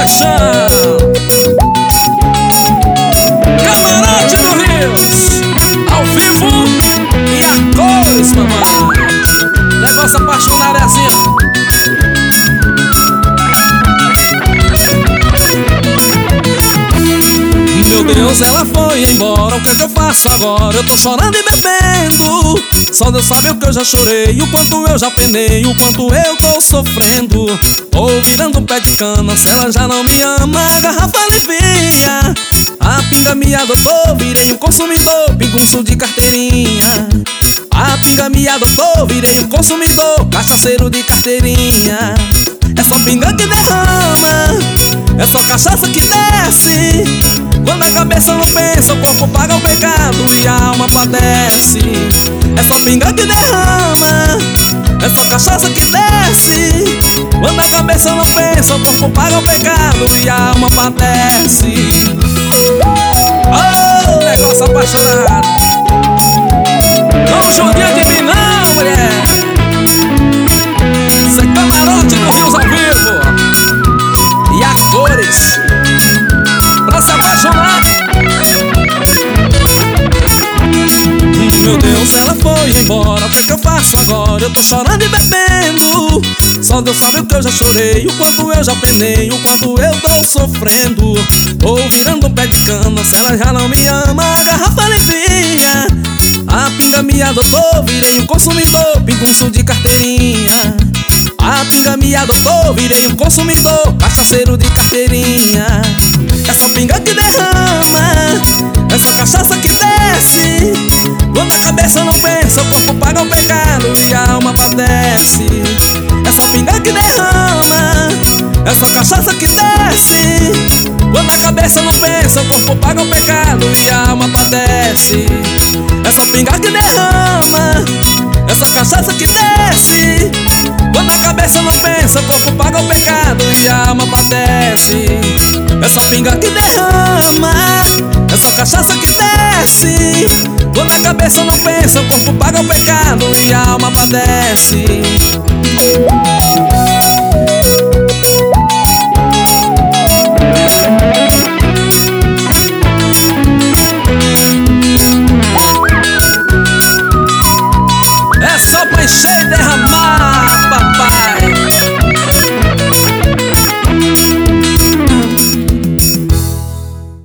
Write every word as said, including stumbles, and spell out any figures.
paixão. Camarote do Rios, ao vivo e a cores, mamãe. Negócio apaixonado é assim, ó. Meu Deus, ela foi embora, o que é que eu faço agora? Eu tô chorando e bebendo. Só Deus sabe o que eu já chorei, o quanto eu já penei, o quanto eu tô sofrendo. Tô virando um pé de cana, se ela já não me ama, a garrafa alivia. A pinga me adotou, virei um consumidor, pingunço de carteirinha. A pinga me adotou, virei um consumidor, cachaceiro de carteirinha. É só pinga que derrama, é só cachaça que desce. Quando a cabeça não pensa, o corpo paga o pecado e a alma padece. É só pinga que derrama, é só cachaça que desce. Quando a cabeça não pensa, o corpo paga o pecado e a alma padece. Oh, negócio apaixonado. Não judia de mim não, mulher. Isso é Camarote do Rios ao vivo e a cores pra se apaixonar. Meu Deus, ela foi embora, o que é que eu faço agora? Eu tô chorando e bebendo. Só Deus sabe o que eu já chorei, o quanto eu já penei, o quanto eu tô sofrendo. Tô virando um pé de cana, se ela já não me ama, a garrafa alivia. A pinga me adotou, virei um consumidor, pingunço de carteirinha. A pinga me adotou, virei um consumidor, cachaceiro de carteirinha. É só pinga que derrama, é só cachaça que desce. Quando a cabeça não pensa, o corpo paga o pecado e a alma padece. É só pinga que derrama, é só cachaça que desce. Quando a cabeça não pensa, o corpo paga o pecado e a alma padece. É só pinga que derrama, é só cachaça que desce. Quando a cabeça não pensa, o corpo paga o pecado e a alma padece. É só pinga que derrama, é só cachaça que desce. Quando a cabeça não pensa, o corpo paga o pecado e a alma padece.